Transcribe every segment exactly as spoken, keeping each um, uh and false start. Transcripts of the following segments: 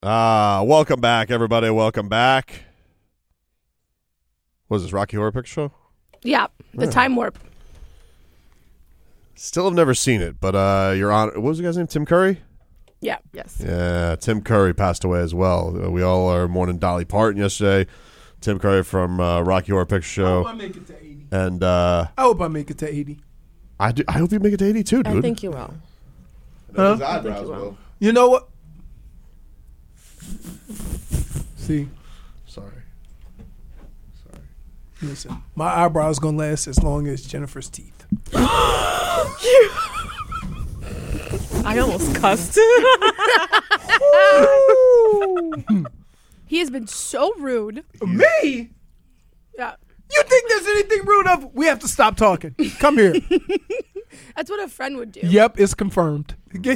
Uh, welcome back, everybody. Welcome back. What is this, Rocky Horror Picture Show? Yeah, the yeah. Time Warp. Still have never seen it, but uh, you're on. What was the guy's name? Tim Curry? Yeah, yes. Yeah, Tim Curry passed away as well. Uh, we all are mourning Dolly Parton yesterday. Tim Curry from uh, Rocky Horror Picture Show. I hope I make it to eighty. And uh, I hope I make it to eighty. I, do, I hope you make it to eighty too, dude. I think you will. Huh? His eyebrows you will. will. You know what? See? Sorry. Sorry. Listen, my eyebrows gonna last as long as Jennifer's teeth. I almost cussed. He has been so rude. Me? Yeah. You think there's anything rude of? We have to stop talking. Come here. That's what a friend would do. Yep, it's confirmed.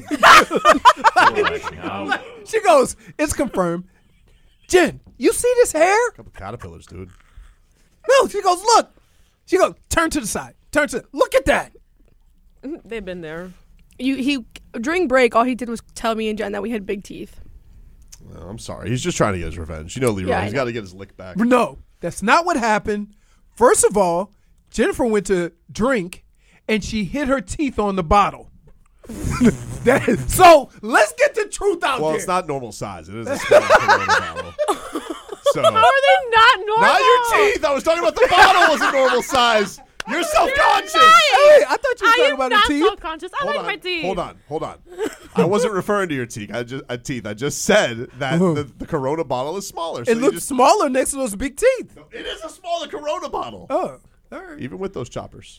She goes, it's confirmed. Jen, you see this hair? A couple caterpillars, dude. No, she goes, look. She goes, turn to the side. Turn to, look at that. They've been there. You, he during break, all he did was tell me and Jen that we had big teeth. Well, I'm sorry. He's just trying to get his revenge. You know, Leroy. Yeah, He's got to get his lick back. No, that's not what happened. First of all, Jennifer went to drink, and she hit her teeth on the bottle. that is, so let's get the truth out well, there. Well, it's not normal size. It is a small Corona bottle. So, how are they not normal? Not your teeth. I was talking about the bottle was a normal size. You're self-conscious. Hey, I thought you were I talking am about not her teeth. self-conscious. I hold like on, my teeth. Hold on, hold on. I wasn't referring to your teeth. I just uh, teeth. I just said that the, the Corona bottle is smaller. So it looks just, smaller next to those big teeth. No, it is a smaller Corona bottle. Oh, all right. Even with those choppers.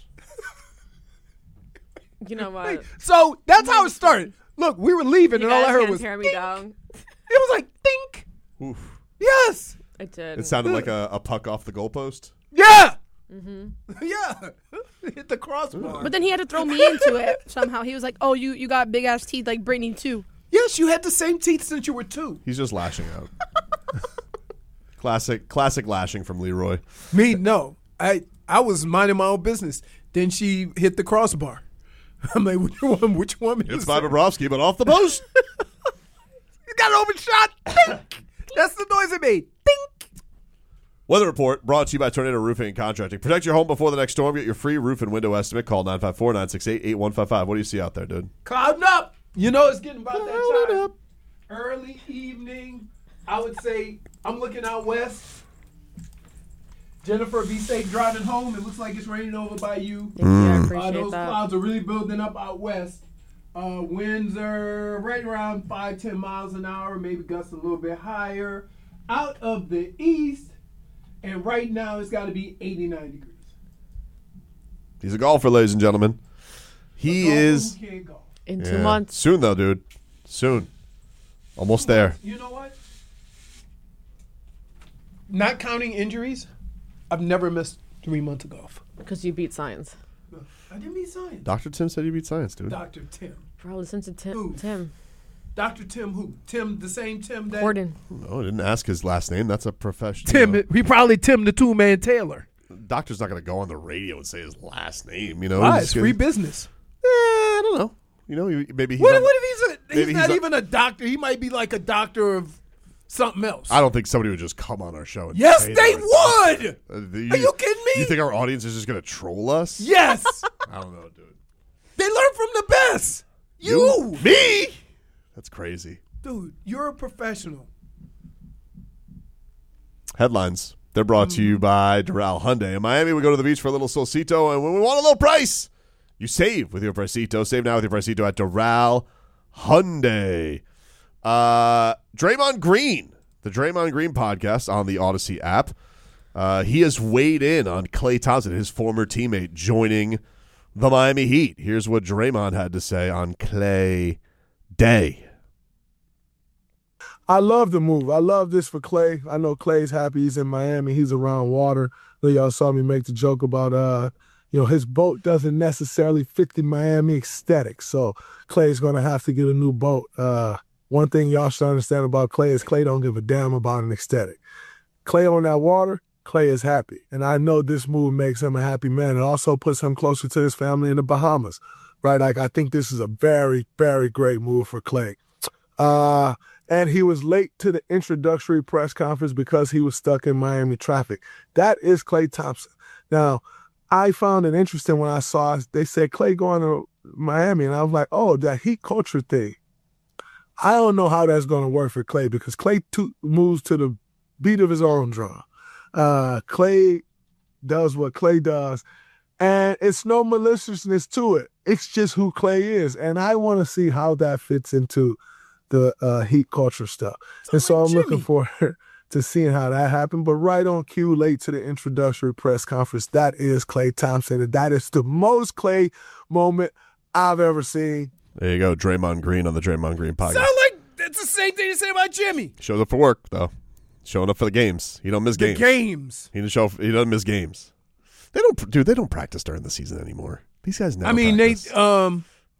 You know what? So that's how it started. Look, we were leaving, you and all I heard can't was tear me dink. down. It was like dink. Oof. Yes. It did. It sounded like a, a puck off the goalpost. Yeah. Mm-hmm. Yeah. Hit the crossbar. But then he had to throw me into it somehow. He was like, "Oh, you you got big ass teeth like Brittany too." Yes, you had the same teeth since you were two. He's just lashing out. classic, classic lashing from Leroy. Me, no. I I was minding my own business. Then she hit the crossbar. I'm like, which one? Which one? It's by Bobrovsky, but off the post. You got an open shot. Dink. That's the noise it made. Dink. Weather report brought to you by Tornado Roofing and Contracting. Protect your home before the next storm. Get your free roof and window estimate. Call nine five four, nine six eight, eight one five five. What do you see out there, dude? Clouding up. You know it's getting about Clouding that time. up. Early evening. I would say I'm looking out west. Jennifer, be safe driving home. It looks like it's raining over by you. Thank you. I appreciate uh, those that. clouds are really building up out west. Uh, winds are right around five, ten miles an hour, maybe gusts a little bit higher. Out of the east, and right now it's got to be eighty-nine degrees. He's a golfer, ladies and gentlemen. He is who can't golf. In yeah. two months. Soon, though, dude. Soon. Almost there. You know what? Not counting injuries, I've never missed three months of golf. Because you beat science. No, I didn't beat science. Doctor Tim said you beat science, dude. Doctor Tim. Bro, listen to Tim. Who? Tim. Doctor Tim who? Tim, the same Tim that... Gordon. No, I didn't ask his last name. That's a professional. Tim, he probably Tim the Two-Man Taylor. Doctor's not going to go on the radio and say his last name, you know? Why? He's It's gonna- free business. Eh, I don't know. You know, maybe he's What, on- what if he's, a, he's maybe not he's a- even a doctor? He might be like a doctor of something else. I don't think somebody would just come on our show and Yes, say they that. would. Uh, Are you kidding me? You think our audience is just going to troll us? Yes. I don't know, dude. They learn from the best. You. Me? That's crazy. Dude, you're a professional. Headlines. They're brought to you by Doral Hyundai. In Miami, we go to the beach for a little solcito, and when we want a low price, you save with your Pricito. Save now with your Pricito at Doral Hyundai. Uh, Draymond Green, the Draymond Green podcast on the Odyssey app. Uh, he has weighed in on Klay Thompson, his former teammate, joining the Miami Heat. Here's what Draymond had to say on Klay Day. I love the move. I love this for Klay. I know Klay's happy. He's in Miami. He's around water. I know y'all saw me make the joke about, uh, you know, his boat doesn't necessarily fit the Miami aesthetic. So Klay's going to have to get a new boat. Uh, one thing y'all should understand about Klay is Klay don't give a damn about an aesthetic. Klay on that water, Klay is happy. And I know this move makes him a happy man. It also puts him closer to his family in the Bahamas, right? Like, I think this is a very, very great move for Klay. Uh, and he was late to the introductory press conference because he was stuck in Miami traffic. That is Klay Thompson. Now, I found it interesting when I saw they said Klay going to Miami, and I was like, oh, that heat culture thing. I don't know how that's going to work for Klay because Klay to- moves to the beat of his own drum. Uh, Klay does what Klay does, and it's no maliciousness to it. It's just who Klay is, and I want to see how that fits into the uh, heat culture stuff. So and so like I'm Jimmy. looking forward to seeing how that happened. But right on cue, late to the introductory press conference, that is Klay Thompson, and that is the most Klay moment I've ever seen. There you go, Draymond Green on the Draymond Green podcast. Sound like that's the same thing to say about Jimmy. Shows up for work though. Showing up for the games. He don't miss The games. games. He didn't show. He doesn't miss games. They don't, dude. They don't practice during the season anymore. These guys never. I mean, practice. they um,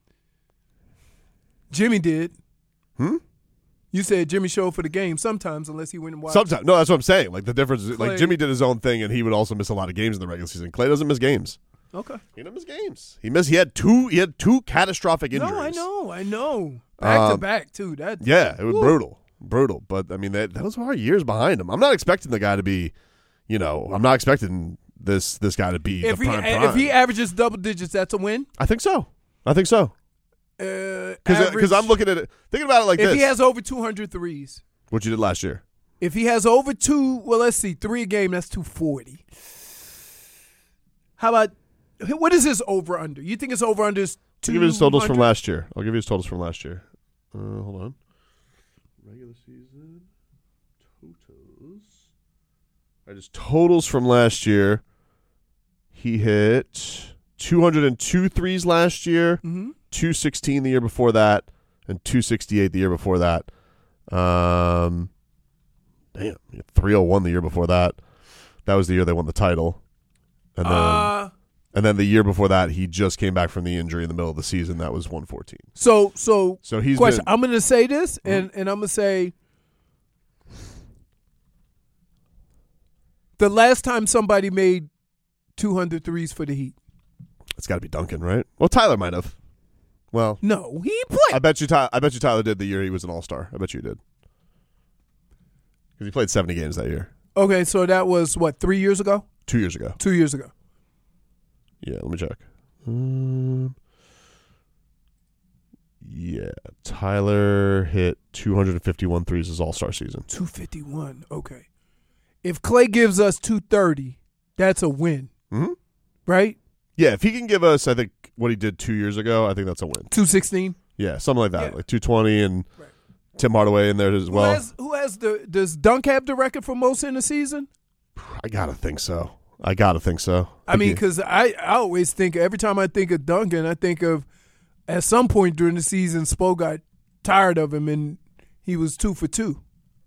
Jimmy did. Hmm? You said Jimmy showed for the game sometimes, unless he went and watched. Sometimes, no, that's what I'm saying. Like the difference, is, like Klay- Jimmy did his own thing, and he would also miss a lot of games in the regular season. Klay doesn't miss games. Okay. He doesn't miss games. He missed. He had two. He had two catastrophic injuries. No, I know, I know. Back to Um, back too. That Yeah, it was Woo. brutal, brutal. But I mean, that, those are years behind him. I'm not expecting the guy to be, you know, I'm not expecting this this guy to be If the he prime if prime. he averages double digits, that's a win. I think so. I think so. Uh, Because average- I'm looking at it, thinking about it like if this. he has over two hundred threes, what you did last year. if he has over two, well, let's see, three a game, that's two forty. How about what is his over under? You think it's over under? I'll give you his totals from last year. I'll give you his totals from last year. Uh, hold on. Regular season totals. I just totals from last year. He hit two hundred two threes last year, Mm-hmm. two sixteen the year before that, and two sixty-eight the year before that. Um, damn, three oh one the year before that. That was the year they won the title. And then, Uh, and then the year before that, he just came back from the injury in the middle of the season. That was one fourteen. so so So he's question. been, I'm going to say this, and and I'm going to say the last time somebody made two hundred threes for the Heat. it's got to be Duncan, right? Well, Tyler might have. Well, No, he I played. bet you. Ty- I bet you Tyler did the year he was an All Star. I bet you he did because he played seventy games that year, Okay, so that was what three years ago, two years ago. two years ago. Yeah, let me check. Um, yeah, Tyler hit two hundred fifty-one threes his All Star season. two fifty-one. Okay. If Klay gives us two thirty, that's a win, Mm-hmm. right? Yeah, if he can give us, I think what he did two years ago, I think that's a win. two sixteen. Yeah, something like that, Yeah. like two twenty, and Right. Tim Hardaway in there as well. Who has, who has the does Dunk have the record for most in the season? I gotta think so. I gotta think so. I mean, think because I, I always think every time I think of Duncan, I think of at some point during the season, Spo got tired of him and he was two for two.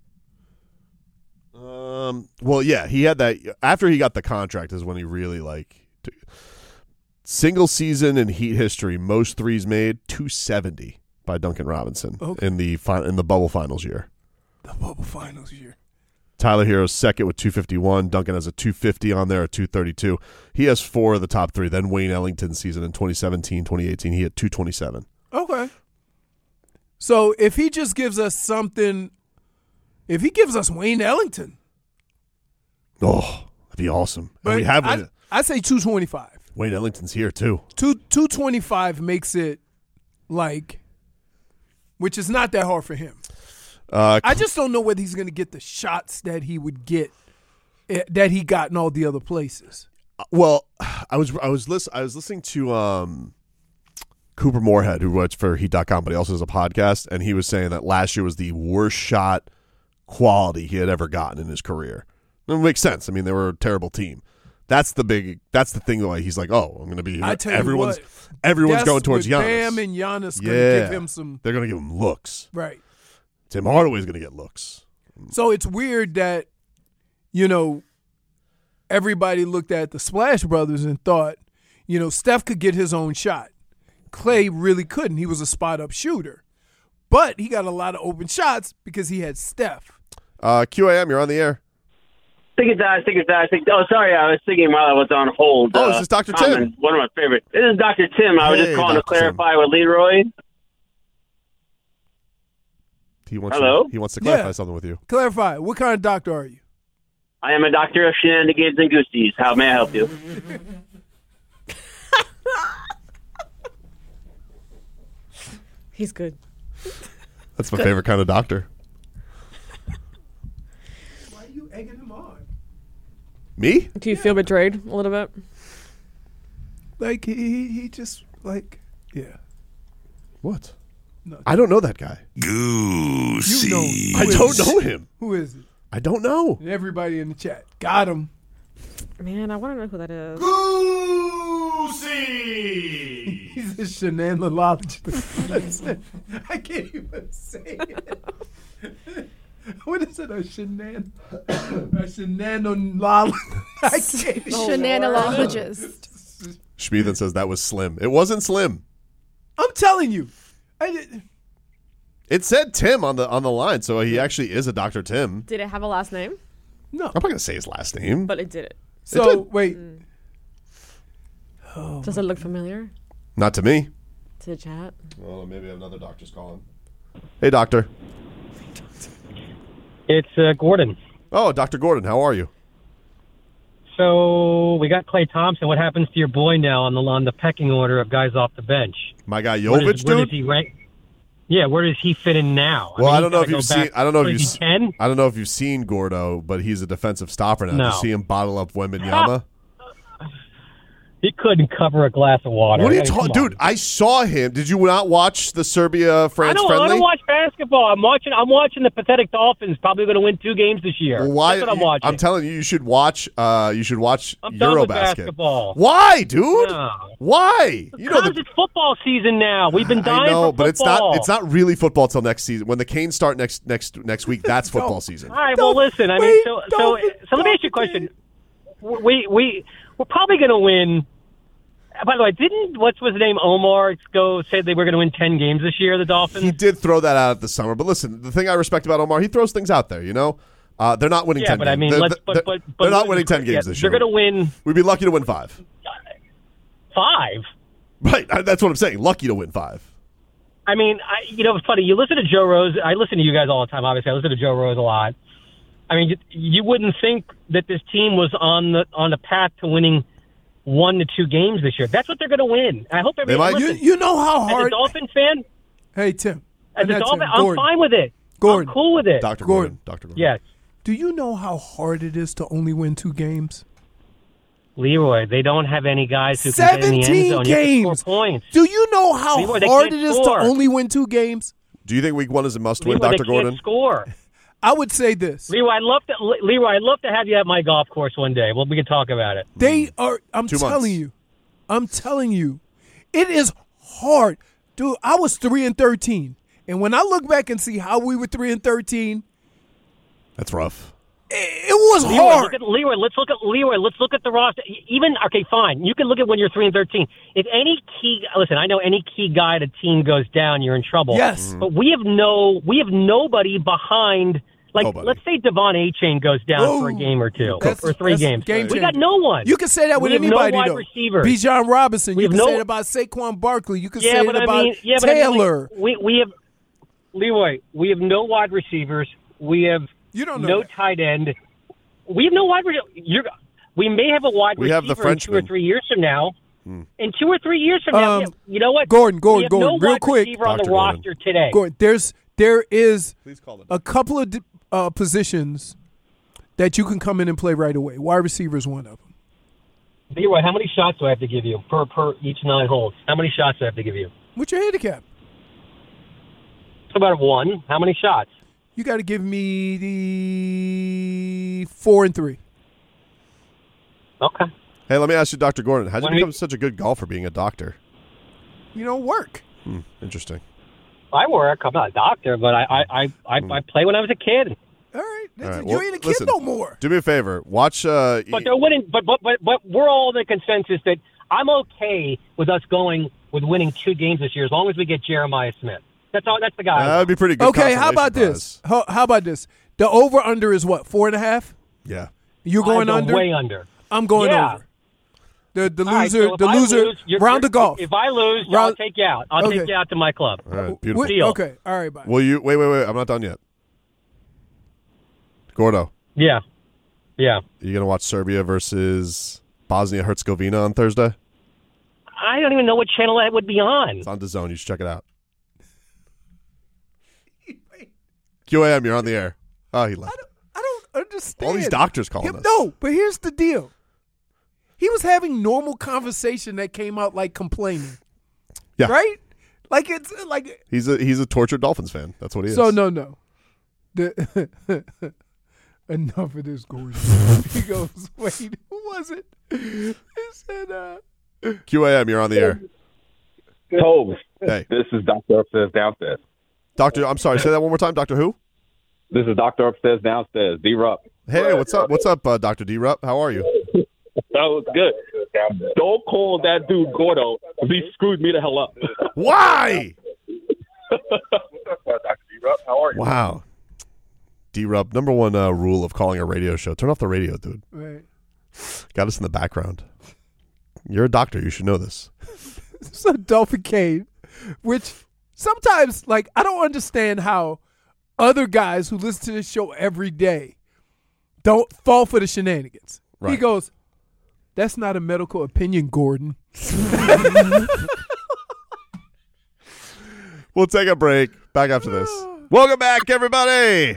he- um. Well, yeah, he had that after he got the contract is when he really like t- single season in Heat history, most threes made two seventy by Duncan Robinson Okay. in the fi- in the bubble finals year. The bubble finals year. Tyler Hero's second with two fifty-one. Duncan has a two fifty on there, a two thirty-two. He has four of the top three. Then Wayne Ellington's season in twenty seventeen, twenty eighteen, he had two twenty-seven. Okay. So if he just gives us something, if he gives us Wayne Ellington, Oh, that'd be awesome. And but we have I, Wayne, I say two twenty five. Wayne Ellington's here too. Two two twenty five makes it like, which is not that hard for him. Uh, I just don't know whether he's going to get the shots that he would get, eh, that he got in all the other places. well, I was I was listen, I was listening to um, Cooper Moorhead, who writes for Heat dot com, but he also has a podcast, and he was saying that last year was the worst shot quality he had ever gotten in his career. It makes sense. I mean, they were a terrible team. That's the big. That's the thing. Why he's like, oh, I'm going to be. I tell everyone's you what, everyone's that's going towards with Giannis. Bam and Giannis going to Yeah. give him some They're going to give him looks. right. Tim Hardaway's going to get looks. So it's weird that, you know, everybody looked at the Splash Brothers and thought, you know, Steph could get his own shot. Klay really couldn't. He was a spot up shooter, but he got a lot of open shots because he had Steph. Uh, Q A M, you're on the air. Think it dies, think it dies. Think, oh, sorry, I was thinking while I was on hold. Oh, uh, this is Doctor comment. Tim. One of my favorites. This is Doctor Tim. I was Hey, just calling Doctor to clarify with Leroy. He wants Hello? You, he wants to clarify Yeah. something with you. Clarify. What kind of doctor are you? I am a doctor of shenanigans and goosties. How may I help you? He's good. That's my favorite kind of doctor. Why are you egging him on? Me? Do you feel betrayed a little bit? Like he he, he just like yeah. What? No. I don't know that guy. Goosey. You know. I who is don't it? know him. Who is it? I don't know. Everybody in the chat got him. Man, I want to know who that is. Goosey! He's a shenanigologist. I can't even say it. What is it? A shenan? A shenanigologist. I can't. Shenanigologist. Schmieden says that was Slim. It wasn't Slim. I'm telling you. I did. It said Tim on the on the line, so he actually is a Doctor Tim. Did it have a last name? No. I'm not gonna say his last name. But it did it. So did. wait. Does it look familiar Not to me. to the chat? Well, maybe another doctor's calling. Hey, doctor. It's uh, Gordon. Oh, Doctor Gordon, how are you? So we got Klay Thompson. What happens to your boy now on the on the pecking order of guys off the bench? My guy Where Jovic, does, where dude. does he rank? Yeah, where does he fit in now? Well, I, mean, don't know if he's you've gotta go seen. back- I don't know if what you've. is he, s- ten? I don't know if you've seen Gordo, but he's a defensive stopper now. Did No. you see him bottle up Wembanyama? He couldn't cover a glass of water. What are you Hey, talking, come on. dude? I saw him. Did you not watch the Serbia I France don't, I friendly? don't watch basketball. I'm watching. I'm watching the pathetic Dolphins. Probably going to win two games this year. Well, why? That's what I'm watching. I'm telling you, you should watch. Uh, you should watch I'm done with Eurobasket. basketball. Why, dude? No. Why? You know Because the. it's football season now. We've been dying I know, for but it's not. football. It's not really football till next season. When the Canes start next next next week, that's football season. All right. Well, listen. I mean, wait, so so don't- so let me ask you a question. We we we're probably going to win. By the way, didn't what's his name Omar go say they were going to win ten games this year? The Dolphins. He did throw that out at the summer, but listen, the thing I respect about Omar, he throws things out there. You know, uh, they're not winning yeah, ten. but games. I mean, they're, let's. they're, But, but, but they're not winning ten games yeah, this they're year. going to win We'd be lucky to win five. five. Right, that's what I'm saying. Lucky to win five. I mean, I, you know, it's funny. You listen to Joe Rose. I listen to you guys all the time. Obviously, I listen to Joe Rose a lot. I mean, you, you wouldn't think that this team was on the on the path to winning one to two games this year. That's what they're going to win. I hope everybody. might- You, Listen, you know how as a hard. Dolphins fan, Hey Tim. as a Not Dolphin, Tim, I'm Gordon. fine with it. Gordon. I'm cool with it. Doctor Gordon. Gordon. Doctor Gordon. Yes, Do you know how hard it is to only win two games? Leroy. They don't have any guys who can get in the end Seventeen zone. You have to games. score points. Do you know how Leroy, they hard can't it is score. to only win two games? Do you think week one is a must win, Leroy, Doctor they can't Gordon? score. I would say this. Leroy, I'd love to. Leroy, I'd love to have you at my golf course one day. Well, we can talk about it. They are. I'm Two telling months. you. I'm telling you, it is hard, dude. I was three and thirteen, and when I look back and see how we were three and thirteen, That's rough. it, it was Leroy, look hard. at Leroy. Let's look at Leroy. Let's look at the roster. Even okay, fine. You can look at when you're three and thirteen. If any key, listen, I know any key guy at a team goes down, you're in trouble. Yes. but we have no, we have nobody behind. Like, Nobody. let's say Devon A-Chain goes down Whoa. for a game or two, That's- or three that's games. game we got changer. no one. You can say that with We have anybody, no wide though. receivers. Bijan Robinson. We You have can no- say it about Saquon Barkley. You can yeah, say but it I about mean, yeah, but I mean, like, Taylor. we we have Leroy. We have no wide receivers. We have You don't know no that. tight end. We have no wide receiver. You're, we may have a wide We have receiver the in two or Frenchman. three years from now. In two or three years from now, Um, yeah, you know what? Gordon, Gordon, we have Gordon, no real wide quick. receiver on the Doctor Gordon. roster today. Gordon, there's there is Please call it. a couple of uh, positions that you can come in and play right away. Wide receiver is one of them. Leroy, how many shots do I have to give you per per each nine holes? How many shots do I have to give you? What's your handicap? It's about one. How many shots? You got to give me the four and three. Okay. Hey, let me ask you, Doctor Gordon, how'd you When become we- such a good golfer being a doctor? You know, work. Hmm, interesting. I work. I'm not a doctor, but I I I, I, I play when I was a kid. All right, All that's right, it. well, you ain't a kid listen. no more. Do me a favor. Watch. Uh, But they're winning. But but but but we're all in the consensus that I'm okay with us going with winning two games this year as long as we get Jeremiah Smith. That's all. That's the guy. I that want. would be pretty good. Okay, how about consolation this? How, how about this? The over under is what, four and a half? prize. Yeah. You're I going go under. way under. I'm going Yeah. over. The the All right, loser, so if the I loser, lose, you're- round you're- of golf. If I lose, I'll Round- take you out. I'll Okay. take you out to my club. All right, beautiful. Wait, Deal. okay, all right, bye. Will you? Wait, wait, wait. I'm not done yet. Gordo, Yeah, yeah. you gonna watch Serbia versus Bosnia Herzegovina on Thursday? I don't even know what channel that would be on. It's on DAZN. You should check it out. Q A M, you're on the air. Oh, he left. I don't understand. All these doctors calling Him- us. No, but here's the deal. He was having normal conversation that came out like complaining. Yeah. Right? Like it's like He's a he's a tortured Dolphins fan. That's what he is. so no no. The enough of this Gordon. He goes, wait, who was it? He said uh Q A M, you're on the air. Tobes, Hey, this is Doctor Upstairs Downstairs. Doctor. I'm sorry. Say that one more time. Doctor who? This is Doctor Upstairs Downstairs. D-Rup. Hey, what's up? What's up, uh, Doctor D. Rupp? How are you? That was good. Don't call that dude Gordo, because he screwed me the hell up. Why? Doctor D-Rup, how are you? Wow. D. Rupp, number one uh, rule of calling a radio show: turn off the radio, dude. right. Got us in the background. You're a doctor. You should know this. So Dolphin Kane, which sometimes like I don't understand how other guys who listen to this show every day don't fall for the shenanigans. He Right. goes, "That's not a medical opinion, Gordon." We'll take a break. Back after this. Welcome back, everybody.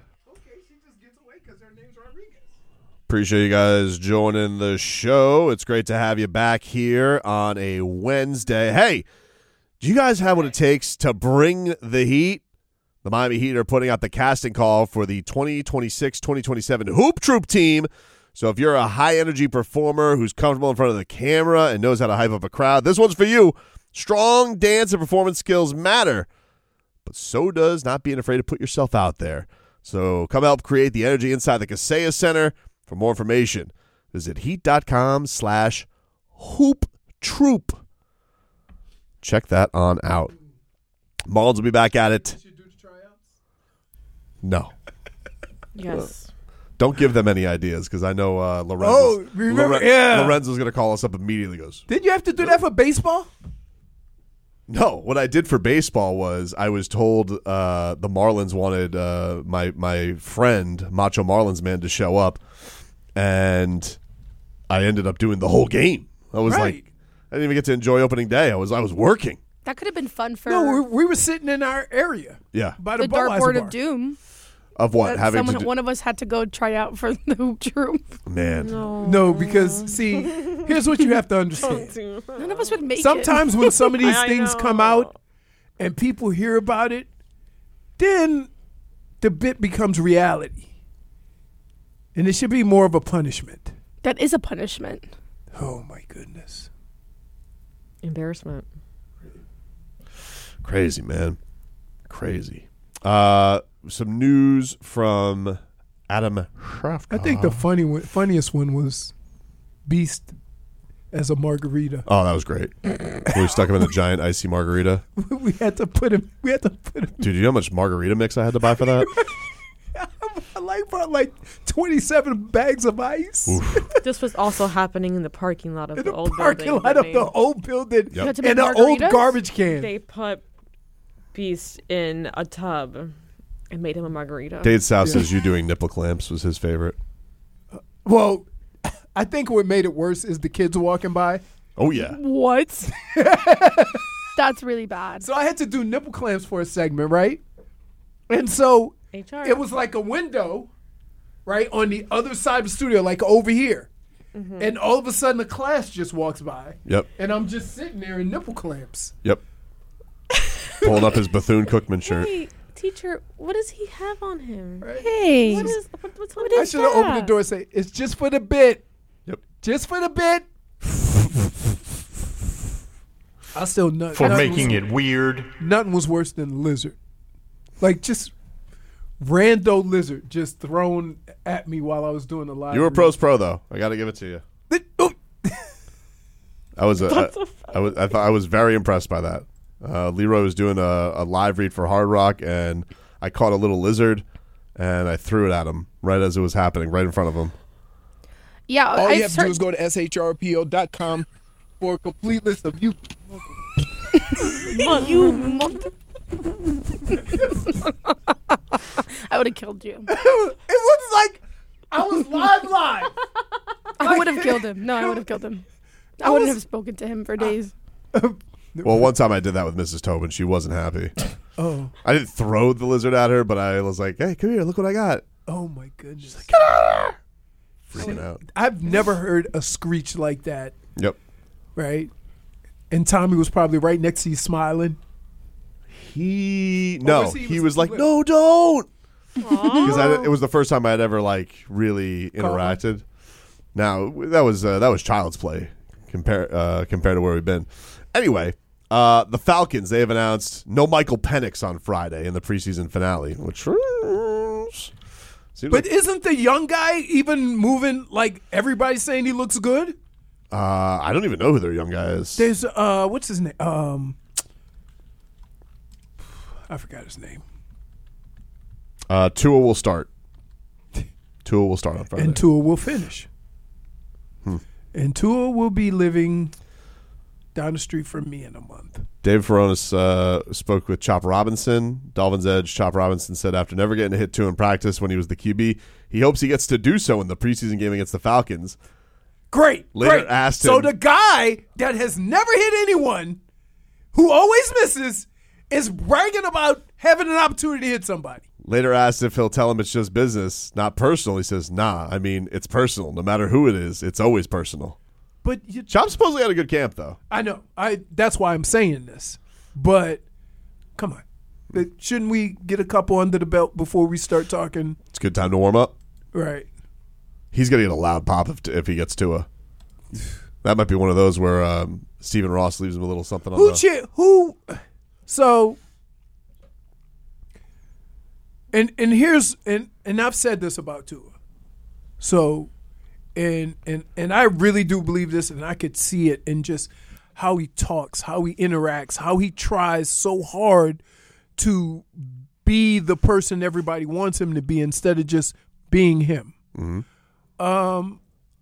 Appreciate you guys joining the show. It's great to have you back here on a Wednesday. Hey, do you guys have what it takes to bring the heat? The Miami Heat are putting out the casting call for the twenty twenty-six twenty twenty-seven Hoop Troop team. So if you're a high-energy performer who's comfortable in front of the camera and knows how to hype up a crowd, this one's for you. Strong dance and performance skills matter, but so does not being afraid to put yourself out there. So come help create the energy inside the Kaseya Center. For more information, visit heat.com slash hoop troop. Check that on out. Marlins will be back at it. No. Yes. Don't give them any ideas because I know uh, Lorenzo's, Oh, remember- yeah. Lorenzo's going to call us up immediately. Goes, Did you have to do that for baseball? no, what I did for baseball was I was told uh, the Marlins wanted uh, my my friend, Macho Marlins man, to show up, and I ended up doing the whole game. I was Right. like, I didn't even get to enjoy opening day. I was I was working. That could have been fun for No, we, we were sitting in our area Yeah. by the, the Budweiser dartboard bar. of doom. Of what? That Having someone, to do, one of us had to go try out for the hoop troop. man. No, because see, here's what you have to understand. None of us would make Sometimes it. when some of these I things know. come out and people hear about it, then the bit becomes reality. And it should be more of a punishment. That is a punishment. Oh my goodness. Embarrassment. Crazy, man. Crazy. Uh, some news from Adam Schefter. I think the funny one, funniest one was Beast as a margarita. Oh, that was great. We stuck him in a giant icy margarita. we had to put him. We had to put him. Dude, you know how much margarita mix I had to buy for that? I like brought like twenty-seven bags of ice This was also happening in the parking lot of in the, the old parking building. lot that of the old building Yep. had to make and an old margaritas? garbage can. They, they put Beast in a tub and made him a margarita. Dade South says you doing nipple clamps was his favorite. Well, I think what made it worse is the kids walking by. Oh, yeah. What? That's really bad. So I had to do nipple clamps for a segment, right? And so H R. it was like a window, right, on the other side of the studio, like over here. And all of a sudden, the class just walks by, Yep. and I'm just sitting there in nipple clamps. Yep. Pulling up his Bethune-Cookman shirt. Hey, teacher, what does he have on him? Hey. What is, what, what's on I his should have opened the that? door and say, "It's just for the bit, Yep. just for the bit." I still nut For nothing making was, it weird. Nothing was worse than lizard, like just rando lizard just thrown at me while I was doing the live. You were read. pros pro, though. I got to give it to you. Oh, I was, uh, I, I was, I thought I was very impressed by that. Uh, Leroy was doing a, a live read for Hard Rock, and I caught a little lizard, and I threw it at him right as it was happening, right in front of him. Yeah, All I you have to do heard- is go to S H R P O dot com for a complete list of you. you mother- I would have killed you. It was like I was live live. I would have killed him. No, I would have killed him. I, I wouldn't was- have spoken to him for days. Well, one time I did that with Missus Tobin. She wasn't happy. Oh, I didn't throw the lizard at her, but I was like, hey, come here. Look what I got. oh my goodness! Freaking out. I've never heard a screech like that. Yep. Right, and Tommy was probably right next to you, smiling. He, Or no, was he- he was was he like, lit? no, don't. Because I it was the first time I had ever like really Call him. interacted. Now that was uh, that was child's play compare uh, compared to where we've been. Anyway, uh, the Falcons, they have announced no Michael Penix on Friday in the preseason finale, which uh, seems But like, isn't the young guy even moving like everybody's saying he looks good? uh, I don't even know who their young guy is. There's uh, what's his name? Um, I forgot his name. Uh, Tua will start. Tua will start on Friday. And Tua will finish. Hmm. And Tua will be living down the street from me in a month. Dave Furonis uh, spoke with Chop Robinson. Dolphins edge Chop Robinson said after never getting a hit to in practice when he was the Q B, he hopes he gets to do so in the preseason game against the Falcons. Great. Later great. asked So him- the guy that has never hit anyone, who always misses, is bragging about having an opportunity to hit somebody. Later asked if he'll tell him it's just business, not personal. He says, nah, I mean, it's personal. No matter who it is, it's always personal. But you, Chop supposedly had a good camp, though. I know. I that's why I'm saying this. But come on. But shouldn't we get a couple under the belt before we start talking? It's a good time to warm up. Right. He's going to get a loud pop if, if he gets Tua. That might be one of those where um, Stephen Ross leaves him a little something on Who the... cheer who so and and here's and and I've said this about Tua. So and and and I really do believe this, and I could see it in just how he talks, how he interacts, how he tries so hard to be the person everybody wants him to be instead of just being him. Mm-hmm. Um,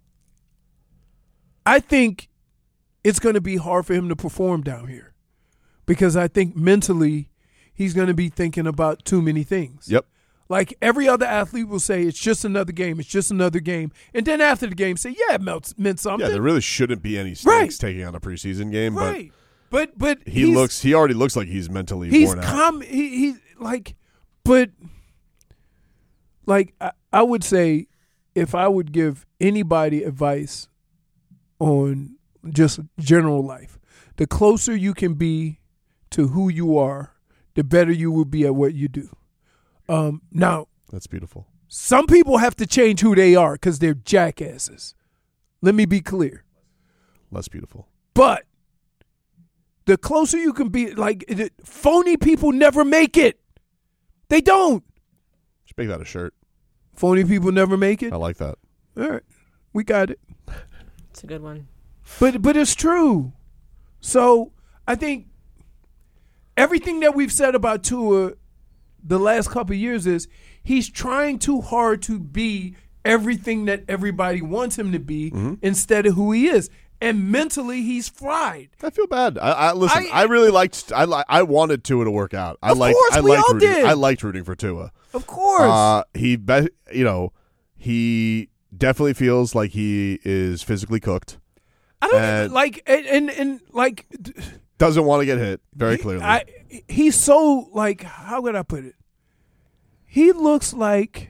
I think it's going to be hard for him to perform down here because I think mentally he's going to be thinking about too many things. Yep. Like every other athlete will say, it's just another game. It's just another game. And then after the game say, yeah, it meant, meant something. Yeah, there really shouldn't be any stakes Right. taking on a preseason game, right. But, but, but he he's- looks, he already looks like he's mentally he's worn out. com- he, he like, but like I, I would say if I would give anybody advice on just general life, the closer you can be to who you are, the better you will be at what you do. Um, now, That's beautiful. some people have to change who they are because they're jackasses. Let me be clear. Less beautiful. But the closer you can be, like, it, phony people never make it. They don't. Should make that a shirt. Phony people never make it. I like that. All right, we got it. It's a good one. But but it's true. So I think everything that we've said about Tua the last couple of years is he's trying too hard to be everything that everybody wants him to be Mm-hmm. instead of who he is. And mentally, he's fried. I feel bad. I, I listen. I, I- really liked. I li- I wanted Tua to work out. I Of liked. course, I we liked all rooting. did. I liked rooting for Tua. Of course. Uh, he, be, you know, he definitely feels like he is physically cooked. I don't and- even, like and, and and like Doesn't want to get hit. Very clearly. I, he's so like how would I put it? He looks like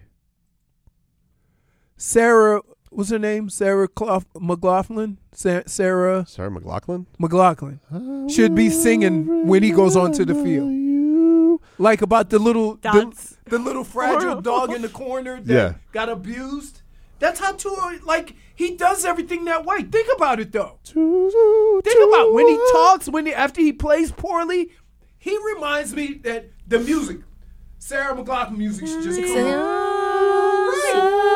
Sarah. What's her name? Sarah Clough, McLaughlin. Sa- Sarah Sarah McLaughlin McLaughlin should be singing when he goes onto the field, like about the little the, That's the little fragile dog in the corner that Yeah. got abused. That's how Tua like he does everything that way. Think about it though. Think about when he talks, when he after he plays poorly, he reminds me that the music, Sarah McLaughlin music, should just come on.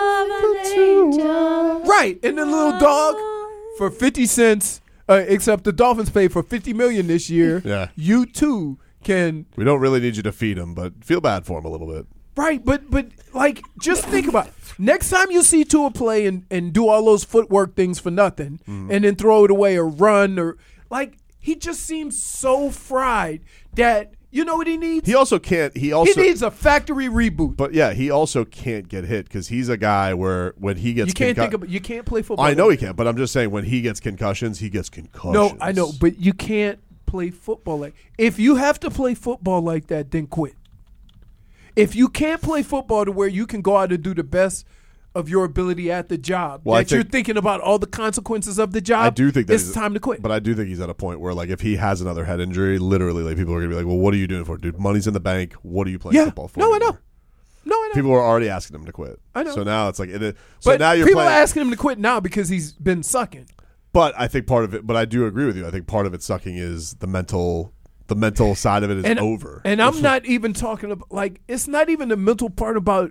Right, and the little dog for fifty cents. Uh, except the Dolphins paid for fifty million this year. Yeah. You too can. We don't really need you to feed him, but feel bad for him a little bit. Right, but but like just think about it. Next time you see Tua play and, and do all those footwork things for nothing Mm. and then throw it away or run or like he just seems so fried that you know what he needs? He also can't. He also he needs a factory reboot. But yeah, he also can't get hit because he's a guy where when he gets You can't concus- think about you can't play football. I know he like that. can't, but I'm just saying when he gets concussions, he gets concussions. No, I know, but you can't play football like if you have to play football like that, then quit. If you can't play football to where you can go out and do the best of your ability at the job, Well, I that you're think- thinking about all the consequences of the job, I do think that it's he's- time to quit. But I do think he's at a point where, like, if he has another head injury, literally, like, people are gonna be like, "Well, what are you doing it for, dude? Money's in the bank. What are you playing yeah, football for?" no, I anymore?" know, no, I know. People are already asking him to quit. I know. So now it's like, it is, so but now you're people playing. are asking him to quit now because he's been sucking. But I think part of it. But I do agree with you. I think part of it sucking is the mental. The mental side of it is and, over. And I'm not even talking about like it's not even the mental part about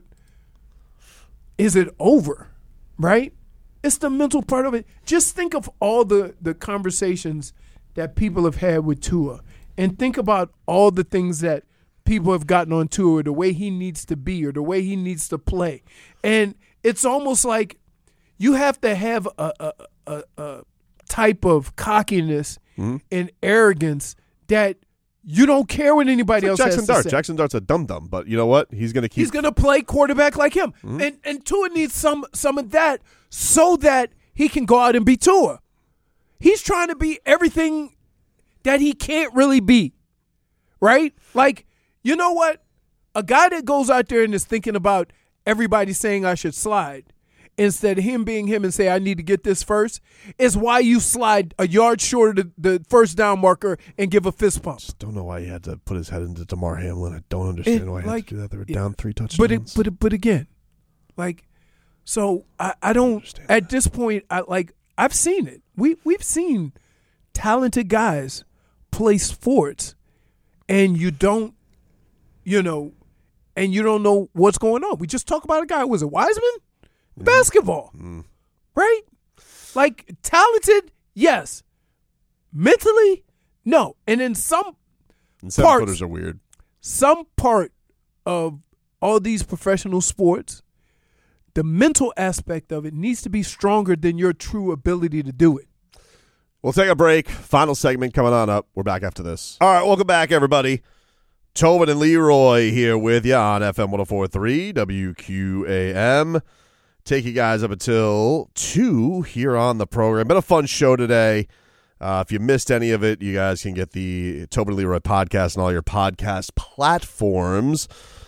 is it over, right? It's the mental part of it. Just think of all the the conversations that people have had with Tua, and think about all the things that people have gotten on Tua, the way he needs to be or the way he needs to play, and it's almost like you have to have a a, a, a type of cockiness Mm-hmm. and arrogance that you don't care what anybody It's else like Jackson has Dart. to say. Jackson Dart's a dum dum, but you know what? He's going to keep. He's going to play quarterback like him. Mm-hmm. And and Tua needs some some of that so that he can go out and be Tua. He's trying to be everything that he can't really be. Right? Like, you know what? A guy that goes out there and is thinking about everybody saying I should slide instead of him being him and say I need to get this first is why you slide a yard short of the, the first down marker and give a fist pump. Don't know why he had to put his head into Damar Hamlin. I don't understand It, why he like, had to do that. They were it- down three touchdowns. But it, but it, but again, like, so I, I don't. understand At this point, I like I've seen it. We we've seen talented guys play sports, and you don't, you know, and you don't know what's going on. We just talked about a guy. Was it Wiseman? Basketball, Mm. right? Like talented, yes. Mentally, no. And in some And seven parts- footers are weird. some part of all these professional sports, the mental aspect of it needs to be stronger than your true ability to do it. We'll take a break. Final segment coming on up. We're back after this. All right, welcome back, everybody. Tobin and Leroy here with you on F M one oh four point three W Q A M. Take you guys up until two here on the program. Been a fun show today. Uh, if you missed any of it, you guys can get the Tobin and Leroy podcast on all your podcast platforms.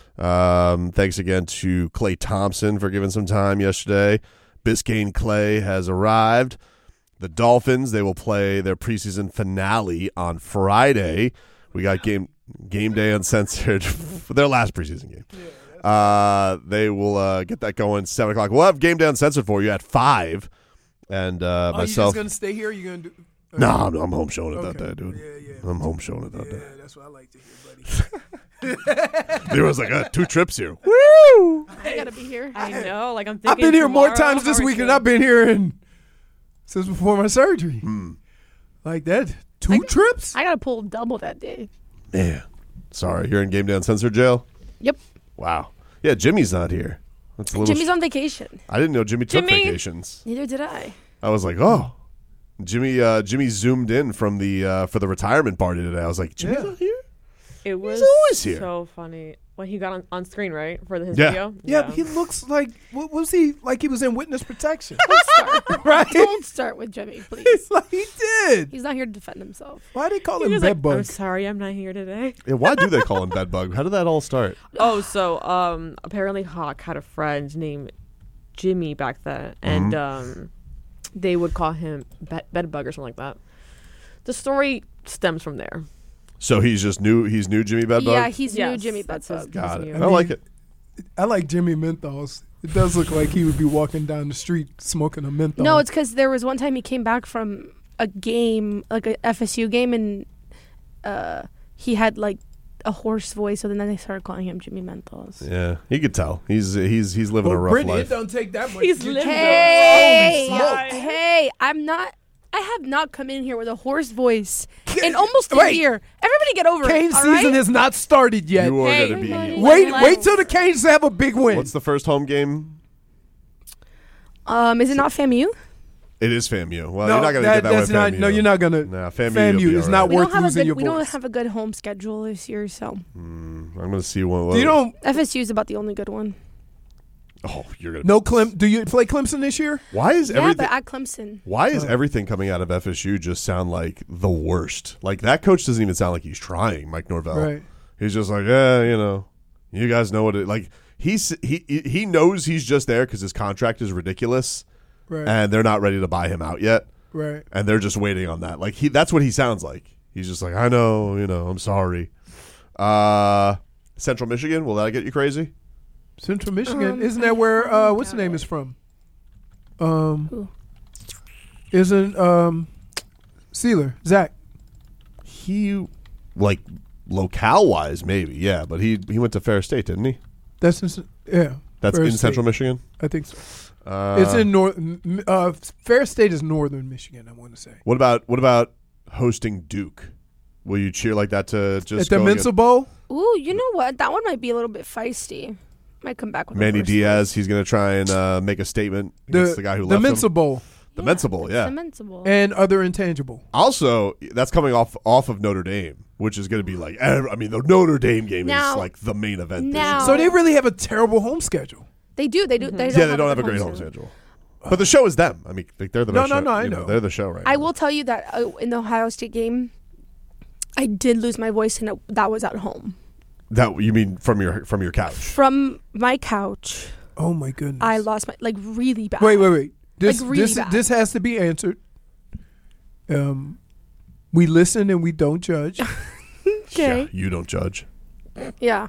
Um, thanks again to Clay Thompson for giving some time yesterday. Biscayne Clay has arrived. The Dolphins, they will play their preseason finale on Friday. We got game game day uncensored for their last preseason game. Uh, they will uh, get that going seven o'clock. We'll have game day uncensored for you at five. And uh, Are you myself, just going to stay here? Or you going to do? no, I'm, I'm home showing it that Okay. day, dude. Yeah, yeah. I'm home showing it that Yeah, day. that's what I like to hear, buddy. There was like uh, two trips here. Woo! I gotta be here. I know. Like I'm thinking. I've been here more tomorrow, times this how are week than you- I've been here in, since before my surgery. Hmm. Like that. Two trips? I gotta pull double that day. Man, sorry, you're in game day uncensored jail. Yep. Wow. Yeah, Jimmy's not here. That's a little. Jimmy's on vacation. I didn't know Jimmy took Jimmy? vacations. Neither did I. I was like, oh, Jimmy. Uh, Jimmy zoomed in from the uh, for the retirement party today. I was like, Jimmy's Yeah. not here. It was always here. so funny when he got on, on screen, right, for his Yeah. video. Yeah, but he looks like, what was he? Like he was in witness protection. Start. Right? Don't start with Jimmy, please. It's like he did. He's not here to defend himself. Why they call He him was like, I'm bedbug? sorry, I'm not here today. Yeah, why do they call him Bedbug? How did that all start? Oh, so um, apparently Hawk had a friend named Jimmy back then, and Mm-hmm. um, they would call him bed- Bedbug or something like that. The story stems from there. So he's just new. He's new Jimmy Bedbug. Yeah, he's new Yes, Jimmy that's his- Bedbug. Got it. new. I, I like mean- it. I like Jimmy Menthols. It does look like he would be walking down the street smoking a menthol. No, it's because there was one time he came back from a game, like a F S U game, and uh, he had like a hoarse voice. So then they started calling him Jimmy Menthols. Yeah, he could tell. He's he's he's living well, a rough Brittany, life. it don't take that much. He's to get living- you Hey, there. Holy smokes. hey! I'm not. I have not come in here with a hoarse voice in almost a Wait. year. Everybody, get over Cane it. all season right? has not started yet. You are Hey. gonna be. Everybody- Wait, Like- wait till the Canes have a big win. What's the first home game? Um, is it not FAMU? It is FAMU. Well, No, you're not going to that- get that that's with not- FAMU. no, you're not gonna- Nah, FAMU, FAMU you'll be is all not right. We worth don't have a losing good. your We don't voice. have a good home schedule this year, so I'm going to see one. You don't. F S U is about the only good one. Oh, you're going to. No Clem. Do you play Clemson this year? Why is Yeah, everything? but at Clemson. Why Oh. is everything coming out of F S U just sound like the worst? Like that coach doesn't even sound like he's trying. Mike Norvell. Right. He's just like, yeah, you know, you guys know what it like. He's he he knows he's just there because his contract is ridiculous, Right. and they're not ready to buy him out yet, Right. and they're just waiting on that. Like he, that's what he sounds like. He's just like, I know, you know, I'm sorry. Uh, Central Michigan, will that get you crazy? Central Michigan. Um, Isn't I that where? Uh, haven't what's the got name it. is from? Um. Who? Isn't um, Sealer Zach? He like locale wise, maybe, yeah, but he he went to Fair State, didn't he? That's in, yeah. That's Fair in State. Central Michigan. I think so. Uh, It's in North. m- Uh, Fair State is northern Michigan. I want to say. What about what about hosting Duke? Will you cheer like that to just At the go Mensa against Bowl. Ooh, you know what? That one might be a little bit feisty. Might come back with a Manny first Diaz? He's going to try and uh, make a statement The against the guy who the left Mensa him. Bowl The Mensa Bowl, it's yeah. the Mensa Bowl. and other intangible. Also, that's coming off off of Notre Dame, which is going to be like, ev- I mean, the Notre Dame game Now- is like the main event. this now- year. So they really have a terrible home schedule. They do. They do. They don't yeah, they don't have a good great home schedule. schedule, but the show is them. I mean, like, they're the No, best no, show. no, I you know. They're the show right I now. will tell you that uh, in the Ohio State game, I did lose my voice, and it, that was at home. That you mean from your from your couch? From my couch, Oh my goodness. I lost my like really bad. Wait, wait, wait. This Like, really this bad. this has to be answered. Um, we listen and we don't judge. Okay. Yeah, you don't judge. Yeah.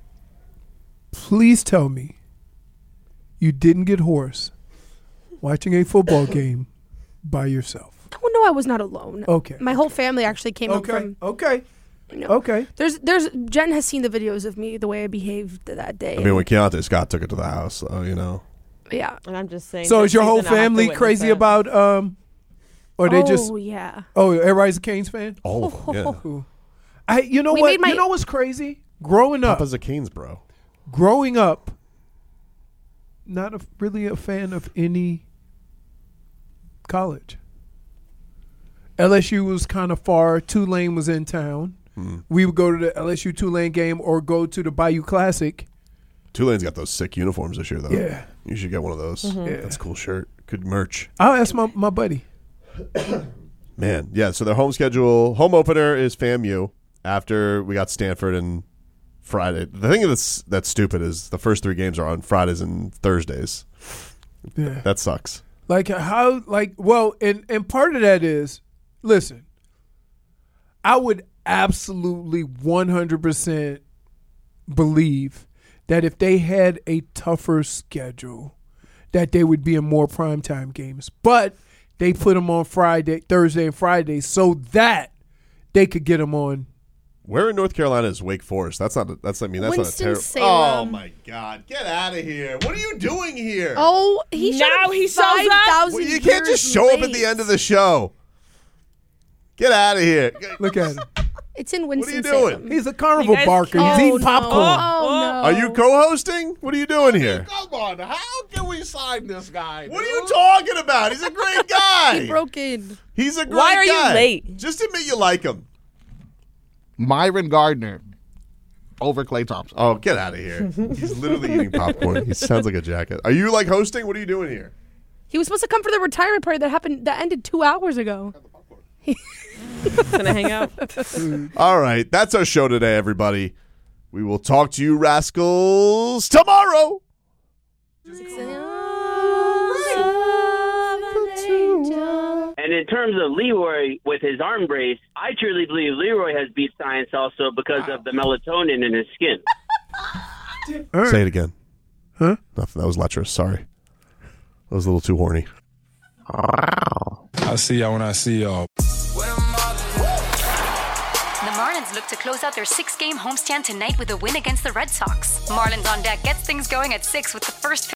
Please tell me you didn't get hoarse watching a football game by yourself. Oh no, I was not alone. Okay. My whole family actually came up Okay. from. Okay. You know, Okay. There's, there's. Jen has seen the videos of me, the way I behaved that day. I mean, when Keontae Scott took it to the house, so, you know. yeah. And I'm just saying. So this is your whole season I'll have to family witness crazy it. about um, or they oh just yeah. oh everybody's a Canes fan? All of them, yeah. Cool. I you know We what made my- you know what's crazy? Growing up, Papa's a Canes bro. growing up, not a, really a fan of any college. L S U was kind of far. Tulane was in town. Hmm. We would go to the L S U Tulane game or go to the Bayou Classic. Tulane's got those sick uniforms this year, though. Yeah. You should get one of those. Yeah. That's a cool shirt. Good merch. I'll ask my, my buddy. Man, yeah, so their home schedule, home opener is FAMU after we got Stanford and Friday. The thing that's that's stupid is the first three games are on Fridays and Thursdays. Yeah. That sucks. Like how like well and and part of that is listen, I would absolutely one hundred percent believe that if they had a tougher schedule that they would be in more primetime games. But they put them on Friday, Thursday and Friday so that they could get them on. Where in North Carolina is Wake Forest? That's not. That's I mean that's not a terrible. Winston-Salem. Oh my God! Get out of here! What are you doing here? Oh, he Now showed up he shows up? five thousand Well, you can't just years show up at late. the end of the show. Get out of here! Look at him. It's in What are you Winston-Salem. doing? He's a carnival You guys barker. He's Oh, eating no. popcorn. Oh, no. Are you co-hosting? What are you doing here? Come on, how can we sign this guy? What are dude? you talking about? He's a great guy. He broke in. He's a great Why are you guy. late? Just admit you like him. Myron Gardner over Klay Thompson. Oh, get out of here. He's literally eating popcorn. He sounds like a jackass. Are you like hosting? What are you doing here? He was supposed to come for the retirement party that happened that ended two hours ago. Gonna hang out. All right. That's our show today, everybody. We will talk to you rascals tomorrow. And in terms of Leroy with his arm brace, I truly believe Leroy has beat science also because of the melatonin in his skin. All right. Say it again. Huh? Nothing. That was lecherous. Sorry. That was a little too horny. I'll see y'all when I see y'all. The Marlins look to close out their six-game homestand tonight with a win against the Red Sox. Marlins on deck gets things going at six with the first